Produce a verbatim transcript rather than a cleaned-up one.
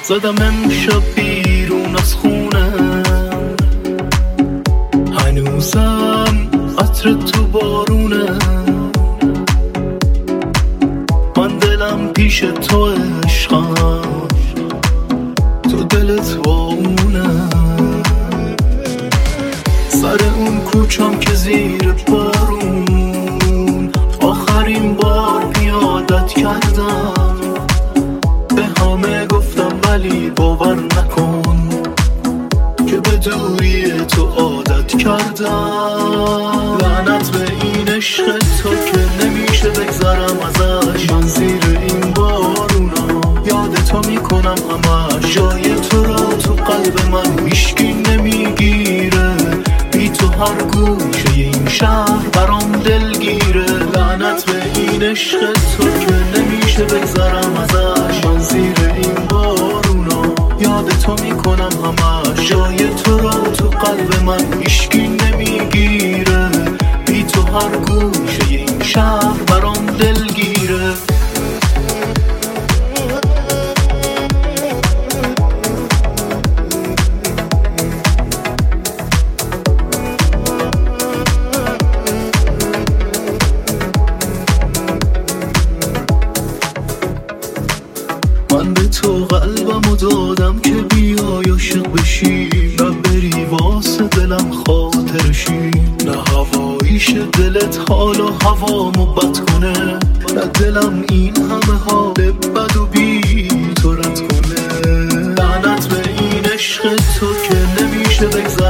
زدم امشب بیرون از خونه، هنوزم عطر تو بارونه، من دلم پیش تو عشقم، تو دلت با اونه. سر اون کوچم که زیر بارون آخرین بار پیادت کردم، به همه گفتم ولی باور نکن که به دوری تو عادت کردم. لعنت به این عشق تو که نمیشه بگذرم ازش، من زیر این بارونا یاد تو میکنم همش، جای تو را تو قلب من هیچکی نمیگیره، بی تو هر گوشه این شهر برام دلگیره. لعنت به این عشق تو که نمیشه بگذرم ازش، من زیر این بارونا یاد تو میکنم همش، جای تو را تو قلب من هیچکی نمیگیره، بی تو هر گوشه این شهر برام دلگیره. من به تو قلبمو دادم که بیای عاشق بشی، نه بری واسه دلم خاطرشی، نه هواییش دلت حال و هوامو بد کنه، نه دلم این همه حال بد و بی تو رد کنه. لعنت به این عشق تو که نمیشه بگذر